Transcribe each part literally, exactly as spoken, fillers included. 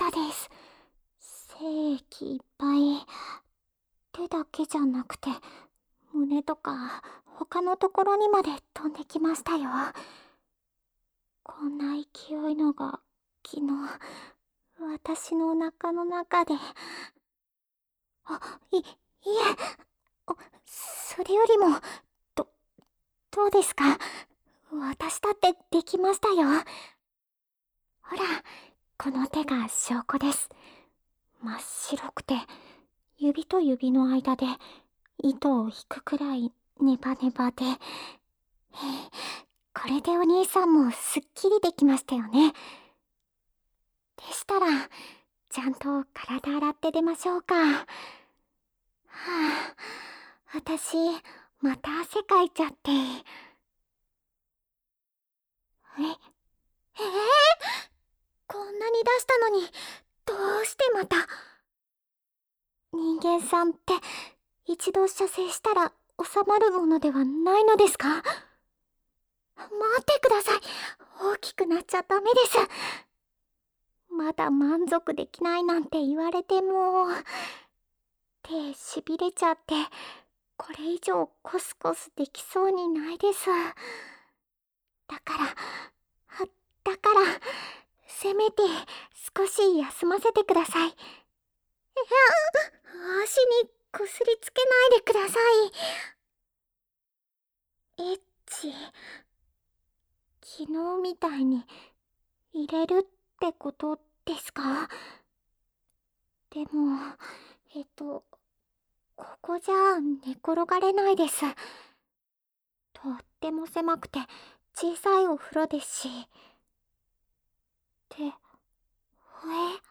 たです。精液いっぱい。手だけじゃなくて、胸とか他のところにまで飛んできましたよ。こんな勢いのが昨日、私のお腹の中で。あ、い、いえ、あ、それよりも、ど、どうですか？私だってできましたよ。ほら、この手が証拠です。真っ白くて、指と指の間で糸を引くくらいネバネバで、これでお兄さんもすっきりできましたよね。でしたら、ちゃんと体洗って出ましょうか。はあ、私、また汗かいちゃって。え、えー、こんなに出したのに、どうしてまた。人間さんって一度射精したら収まるものではないのですか？待ってください。大きくなっちゃダメです。まだ満足できないなんて言われても。手しびれちゃって、これ以上コスコスできそうにないです。だから、あ、だから、せめて少し休ませてください。いや、足にこすりつけないでください。エッチ、昨日みたいに入れるってことですか？でも、えっと、ここじゃ寝転がれないです。とっても狭くて小さいお風呂ですし。で、ほえ、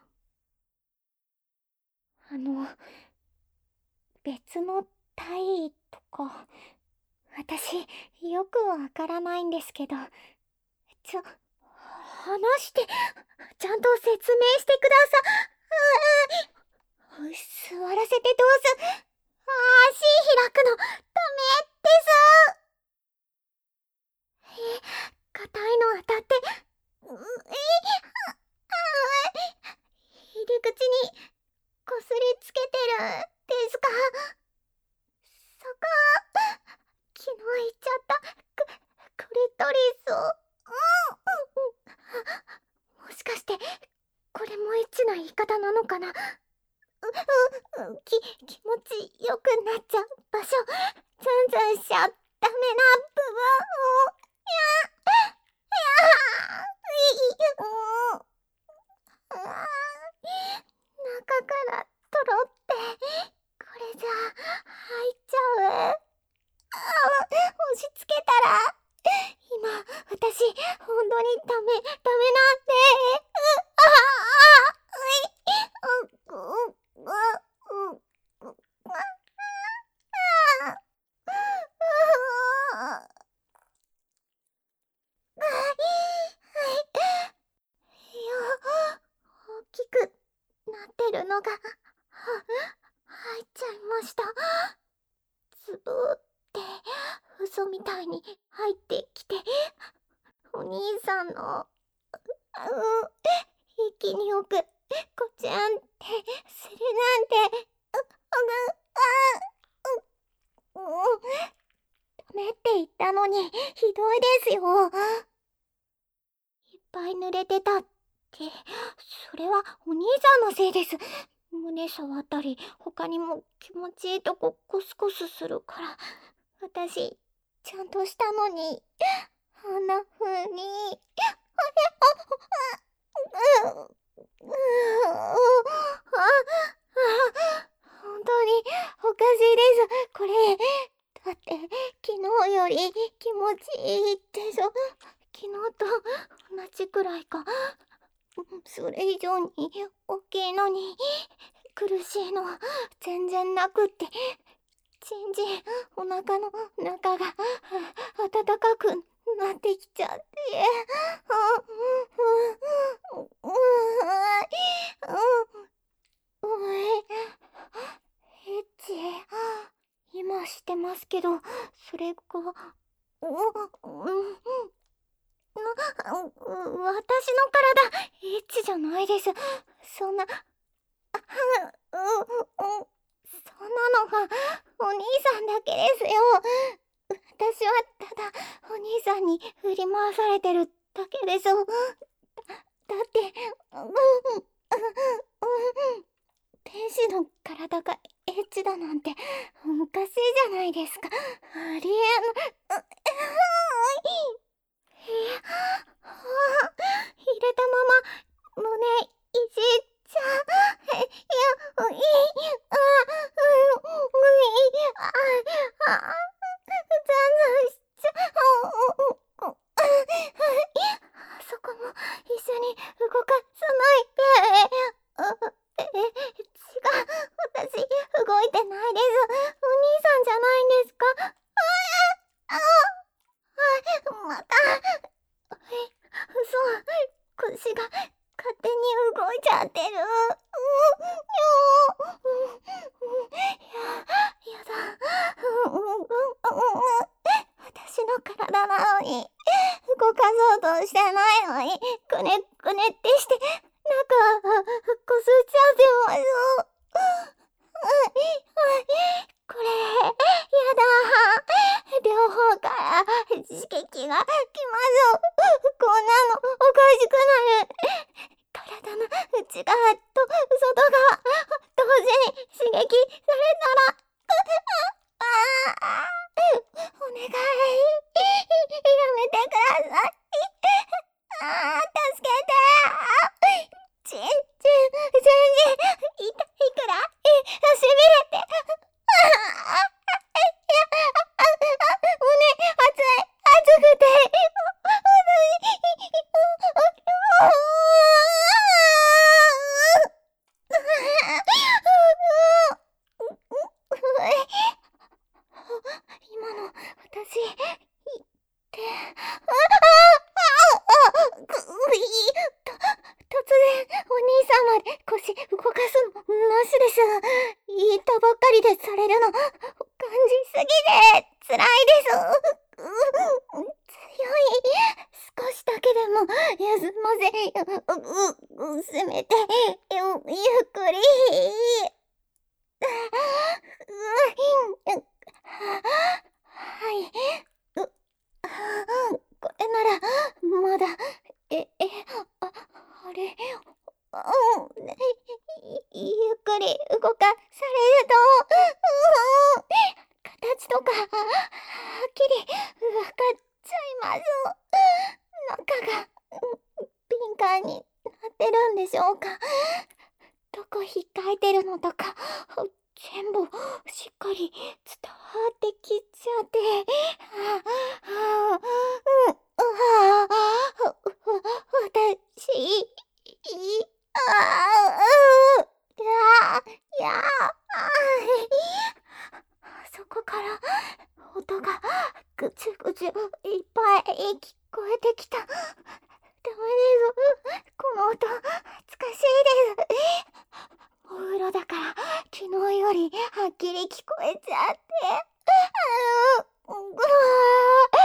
あの、別の体位とか、私、よくわからないんですけど、ちょ、話して、ちゃんと説明してください。座らせてどうす。足開くの、ダメです。え、硬いの当たって、うえ、あ、あ、入り口にこすりつけてるですか？そこ、昨日言っちゃったク、クリトリスを。うん、もしかしてこれもエッチな言い方なのかな。う、う、う、き、気持ちよくなっちゃう場所、ズンズンしちゃダメな部分を。いや、いや、いい、うん、あー、中からとろって、これじゃ入っちゃう。あ、押し付けたら、今、私、本当にダメ、ダメなんで。う、ああ、うい、う、う、う、う、う、ああ、ああ、いや、大きくなってるのが、は、入っちゃいました。つぶーって、嘘みたいに入ってきて、お兄さんの、う、息によく、こちゃんってするなんて、う、うぐ、あ、う、う、ダメって言ったのに、ひどいですよ。いっぱい濡れてたって、それはお兄さんのせいです。胸触ったり、他にも気持ちいいとこコスコスするから、私、ちゃんとしたのに、あんな風に。う、う、う、あ、本当におかしいです。これ、だって昨日より気持ちいいでしょ。昨日と同じくらいか。それ以上に大きいのに、苦しいのは全然なくって、ちんじんお腹の中が温かくなってきちゃって。う、う、う、う、う、え、エッチ、今してますけど、それが、う、うん、な、 私の体エッチじゃないです。そんな、う、う、そんなのはお兄さんだけですよ。私はただお兄さんに振り回されてるだけです。だ、だって、うん、うん、天使の体がエッチだなんておかしいじゃないですか。ありえな、う、え、はあ、入れたまま胸いじっちゃう。いや、うい、あ、う、うい、あ、あ、ざんざんしちゃう。あそこも一緒に動かさないで。あ、え、違う。私、動いてないです。お兄さんじゃないんですか？あ、あ、あ、また。え、嘘。腰が勝手に動いちゃってる。うん、よー、うん、うん、や、やだ。うん、うん、うん、うん、私の体なのに、動かそうとしてないのに、くねくねってして、なんか、こすっちゃってます。これ、やだ。両方から刺激が来ます。こんなのおかしくなる。体の内側と外側、同時に刺激されたら、ああ、お願い、やめてください。ああ、助けて。ちん、ちん、全然、痛いくらい、しびれて。ああ、いや、あ、あ、胸、熱い、熱くて、今の私言って、ああ、あ、くい、と、突然お兄さんまで腰動かすのなしです。言ったばっかりでされるの感じすぎて辛いです。う、強い。少しだけでも休ませ、う、う、う、せめて、ゆ、ゆっくり。う、う、はい。う、これなら、まだ、え、え、あ、あれ、うん、ね、ゆっくり動かされると、うん、形とか、はっきりわかっちゃいます。中が、敏感になってるんでしょうか。どこ引っかいてるのとか、全部しっかり伝わってきちゃって、はあ、はあ、うん、はあ、私、い、ああ、う、や、や、あ、そこから音がぐちゅぐちゅいっぱい聞こえてきた。ダメです。この音、恥ずかしいです。お風呂だから昨日よりはっきり聞こえちゃって。あの、うわあ、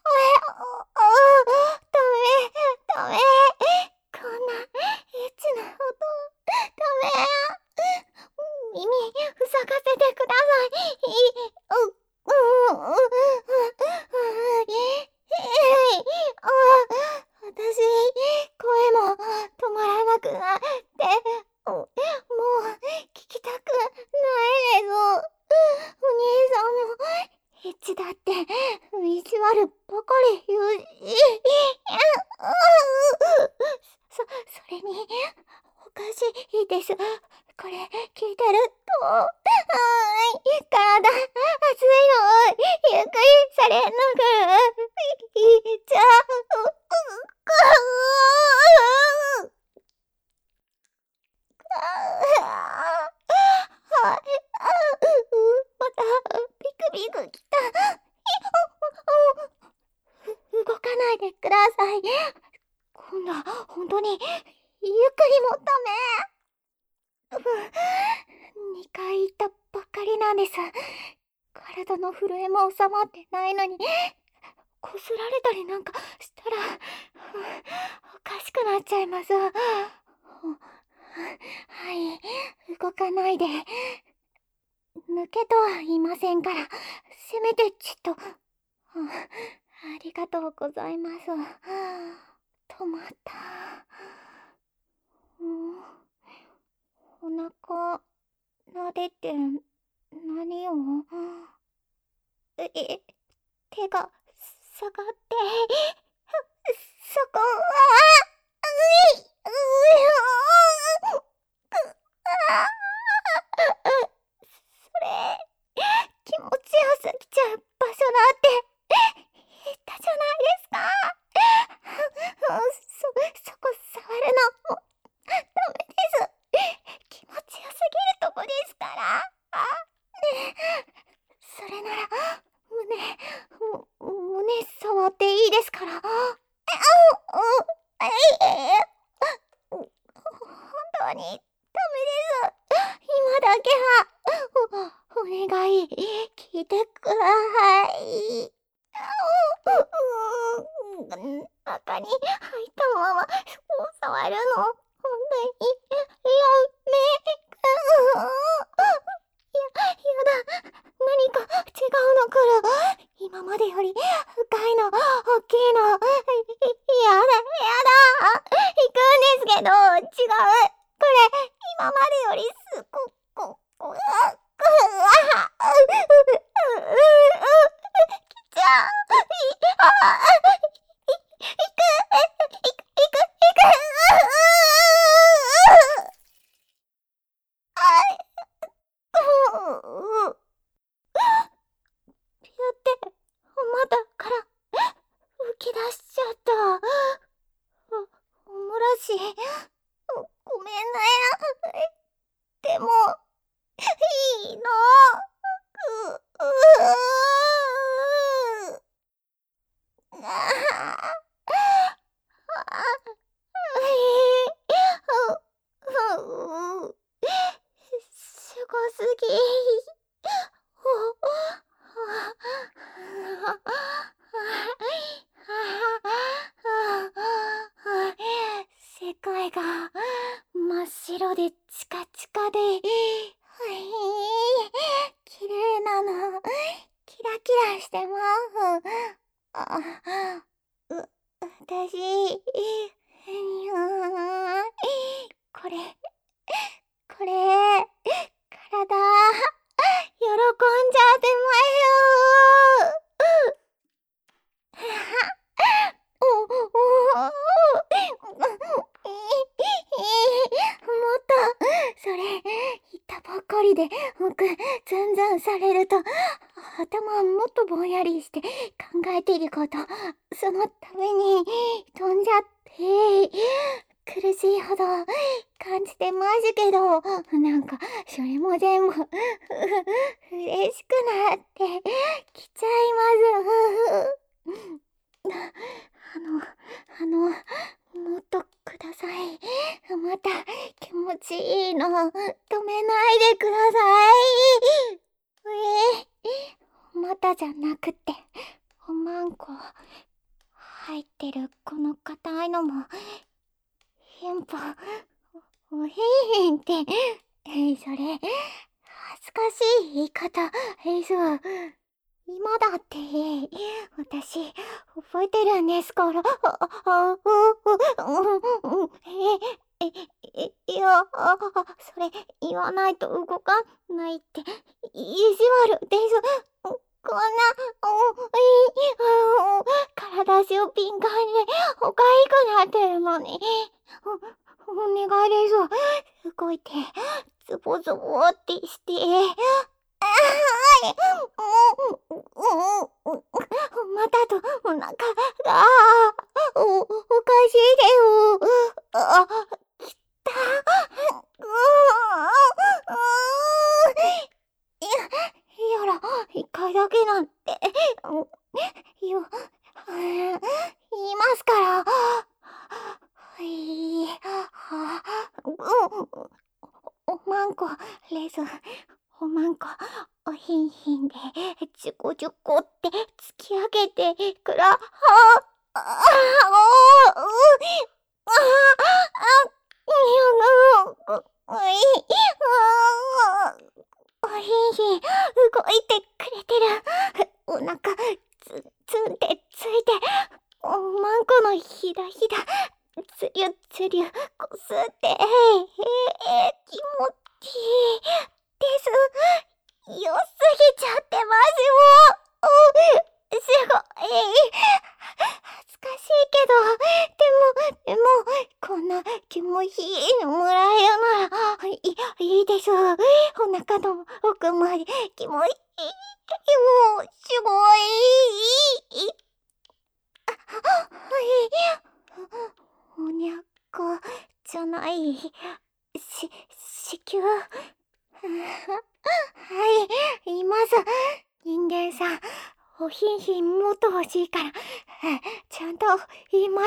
ダメ、ダメ。こんなエッチな音、ダメ。耳塞がせてください。う、う、う、う、う、あ、私、声も止まらなくなって、もう聞きたくないです。お兄さんもエッチだって意地悪ばかり言うし、そ、それにおかしいです。これ聞いてると、あーい、体熱いのゆっくりされながらいっちゃう。はい、またビクビクきた。動かないでください。今度は本当にゆっくりもダメ。にかい言ったばっかりなんです。体の震えも収まってないのに、 こすられたりなんかしたら、おかしくなっちゃいます。はい、動かないで。抜けとは言いませんから、せめてちょっと。ありがとうございます。止まった。うん、お腹、撫でて、何を。え、手が下がって、そこは、うい、うい、あそれ、気持ちよすぎちゃう場所だって言ったじゃないですか。そ、そこ触るの、ダメです。気持ちよすぎるとこですから。あ、ねえ、それなら、胸、胸触っていいですから。あ、う、う、えい、本当にダメです。今だけは、お、お願い、聞いてください。う、う、中に入ったまま、そう触るの、本当に、やめ、や、やだ、何か違うの来る。今までより深いの、大きいの、やだ、やだ、行くんですけど、違う。これ、今までよりすこ、こ、こ、う、く、わ、う、う、う、う、来ちゃう。い、あ、い、いく、いく、いく、いく、あ、う、う、ピュってまだから吹き出しちゃった。おもらし、ごめんね。でもいいの。う、う、ああ、う、う、すごすぎ。世界が真っ白でチカチカで、綺麗なの。キラキラしてます。あ、う、私、これ、これ、体、喜んじゃってますよ。お、お、もっと、それ、言ったばっかりで、僕、ズンズンされると、頭もっとぼんやりして考えてること、そのために飛んじゃって、苦しいほど感じてますけど、なんか、それも全部、嬉しくなってきちゃいます。あの、あの、もっとください。また気持ちいいの止めないでください。え、またじゃなくて、おまんこ入ってるこの硬いのも、変歩、おへへんって、え、それ、恥ずかしい言い方、え、そう。今だって、私、覚えてるんですから。あ、あ、う、う、うん、え、え、え、いや、あ、それ、言わないと動かないって、意地悪です。こんな、お、い、あ、体中敏感で、おかしくなってるのに。お、お願いです。動いて、ズボズボってして。はい、もう、う、う、またとお腹が、お、おかしいでよ。あ、きた。う、う、いや、やら、一回だけなんて、よ、言いますから。はい、は、う、おまんこ、レズ、おまんこ、 おひんひんでジュコジュコって突き上げてくらはああああああいおひんひん動いてくれてる。お腹ツツンってついて、おまんこのひだひだつりゅつりゅこすって、ええ気持ちいいです。良すぎちゃってますよ。おすごい恥ずかしいけど、でもでもこんな気持ちいいのもらえるならいいいです。お腹の奥まで気持ちいい。もうすごい。おにゃかじゃない、し子宮。はい、います。人間さん、おひんひんもっと欲しいから、ちゃんといます。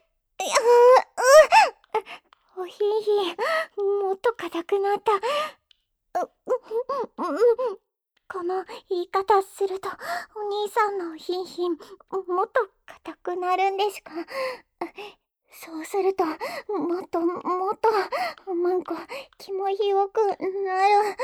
おひんひん、もっと硬くなった。この言い方すると、お兄さんのおひんひん、もっと硬くなるんですか？そうすると、もっともっと、おまんこ、気もよくなる。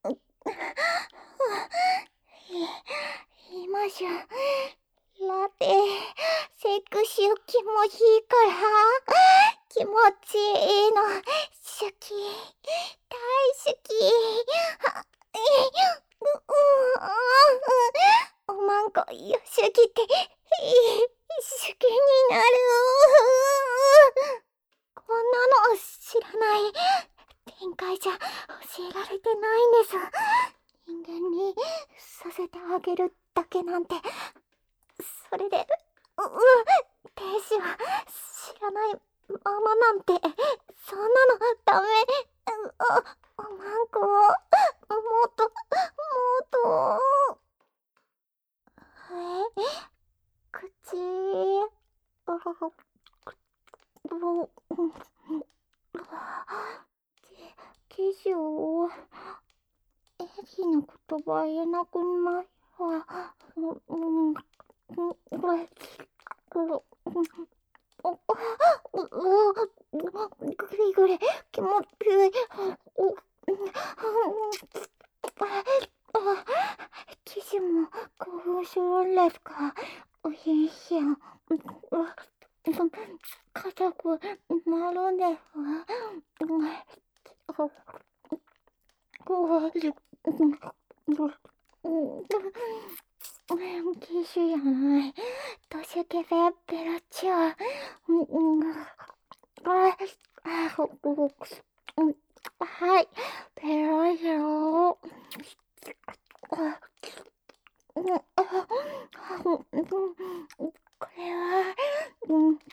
いましょ。ラテ、セクシー気持ちいいから、気持ちいいの、好き、大好き。おまんこ、よすぎて、好きになる。こんなの知らない。展開じゃ教えられてないんです。人間にさせてあげるだけなんて。それで、う、う、天使は知らないままなんて、そんなのダメ。お、おまんこ、もっと、もっと。え、口、お、お、け、化粧、エリの言葉言えなくないわ。うん、うん、これ、これ、お、お、ぐりぐり、気持ちいい。お、騎士も興奮するんですか？おひんひん。硬くなるんです。騎士じゃない。年シケベベラチュア。はい、ペロペロ。これは、うん、ト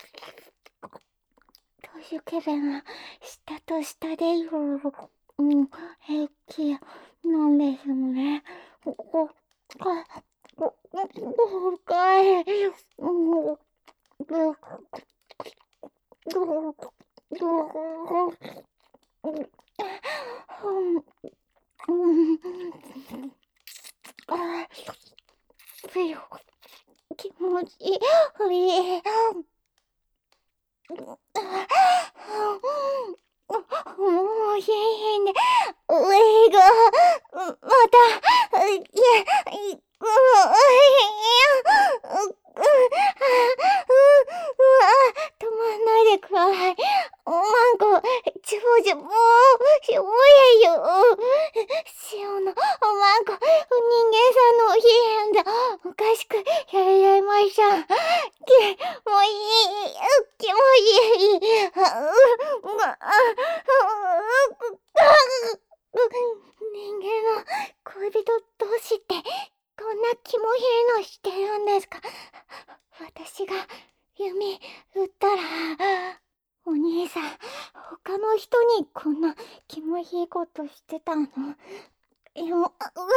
シュケベが下と下でいろいろ、うん、平気なんですよね。ここ、こ、こ、こ、かい、うん、気持ちいい。もうひんひんで、上が、また、いや、い、う、止まんないでください。おまんこ、ちょじょ、もう、しょぼやよ。塩のおまんこ、人間さんのおひへんだ。おかしくやられました。き、もういい、気もいい。人間の恋人同士ってこんなキモいのしてるんですか？私が弓打ったら、お兄さん他の人にこんなキモいことしてたの？いや、う、う、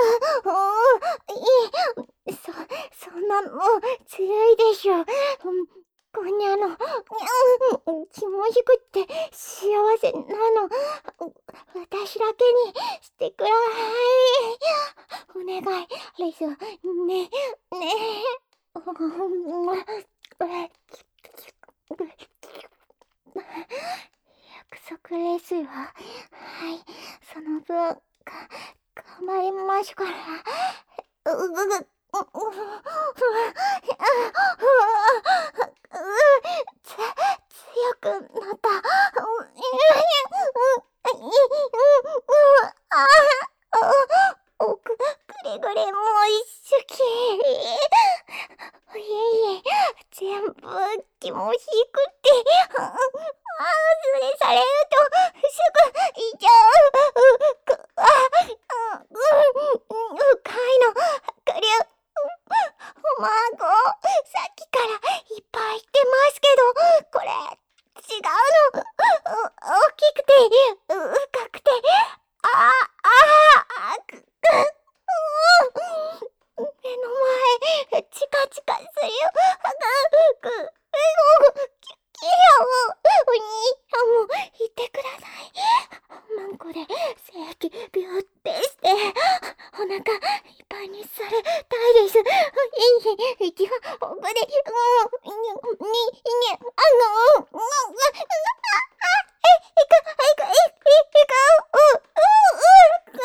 いい、そ、そんなのずるいでしょ。こんにゃの、キモいくって幸せなの。 私だけにしてください。お願い、レス。ね、ね。約束ですよ。はい、その分、が、頑張りますから。うぐぐ、う、う、つ、強くなった。おく、くれぐれもう一生懸命。いえいえ、全部気も低くて、ああ、それされると、すぐ、いっちゃう。く、あ、あ、うん、深いの、くりゅう。おまんこ、さっきからいっぱい言ってますけど、これ、違うの。う、大きくて、う、深くて、ああ、ああ、く、く、う、目の前、チカチカするよ。く、く、き、きやも、お兄さんも言ってください。マンコで、性器ビューってして、お腹いっぱいにされたいです。いい、息は奥で、うん、に、に、に、あの、うん、うん、え、いく、いく、いく、いく、う、う、う、う、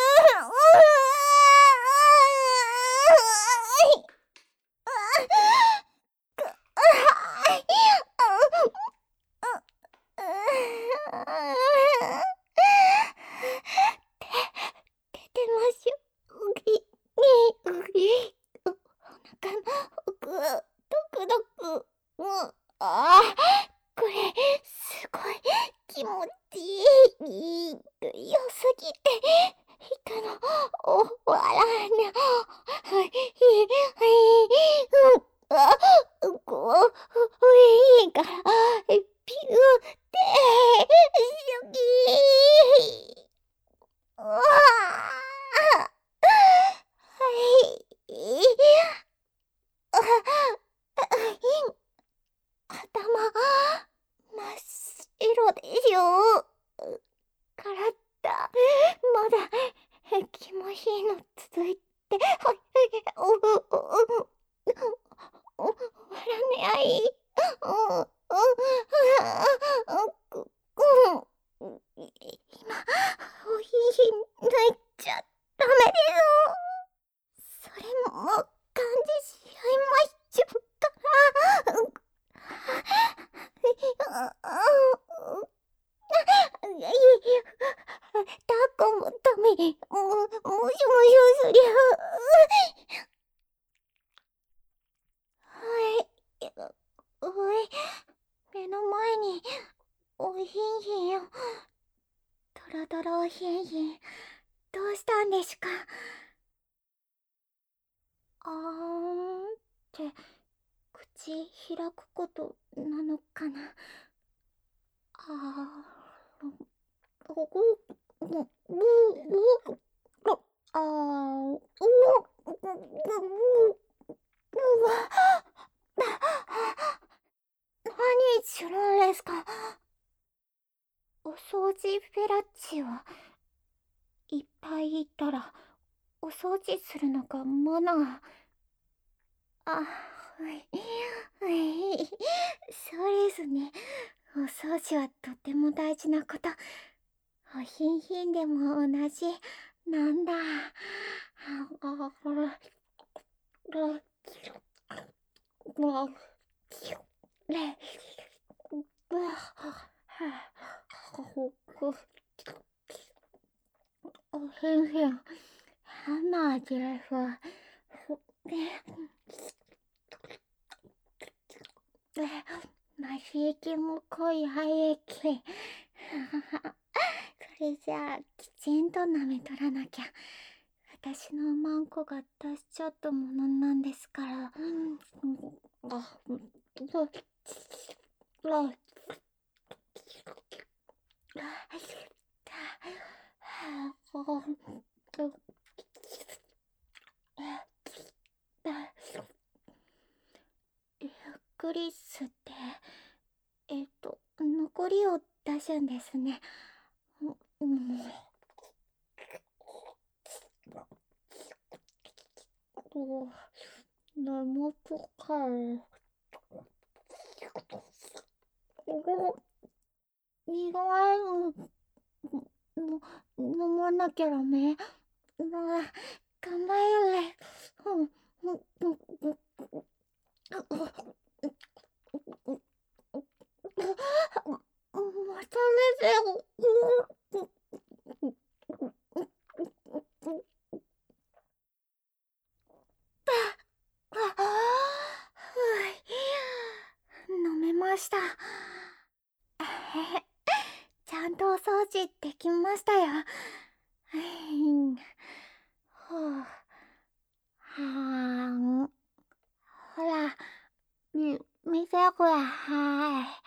出てますよ。うぎ、に、うぎ、お腹の奥、ドクドク、うん、ああ、これ、すごい気持ちいい、良すぎて、人の、お、笑いに、はい、はい、うん、あ、こう、いいから、ピューって、好き。うわあ、はい。頭、真っ白でしょ。体、まだ、気持ちいいの続いて、はい、お、お、お、お、笑わない。うん、うん、うん、うん、今、おひひ抜いちゃダメです。それも、感じしちゃいましょうか。いやいやいや、タコもダメ、も、もしもしすりゃ。はい、おい、目の前に、おひんひんよ。ドロドロおひんひん、どうしたんですか？あーんって、口開くことなのかな。あー、お、お、お、お、お、あー、う、う、う、何するんですか？お掃除フェラチはいっぱいいたらお掃除するのがマナー。あ、はい、はい、そうですね。お掃除はとても大事なこと。おひんひんでも同じなんだ。おへんへん、花です。マシ液も濃い肺液。それじゃあ、きちんと舐めとらなきゃ。私のマンコが出しちゃったものなんですから。あ、ゆっくり吸って、えっと、残りを出すんですね。うん、 ど、眠くかい。苦いの、の、飲まなきゃダメ。まあ、頑張るね。うん、うん、うん、うん、また出てる。飲めました。ちゃんとお掃除できましたよ。ふう。はーん。ほら、み、見てください。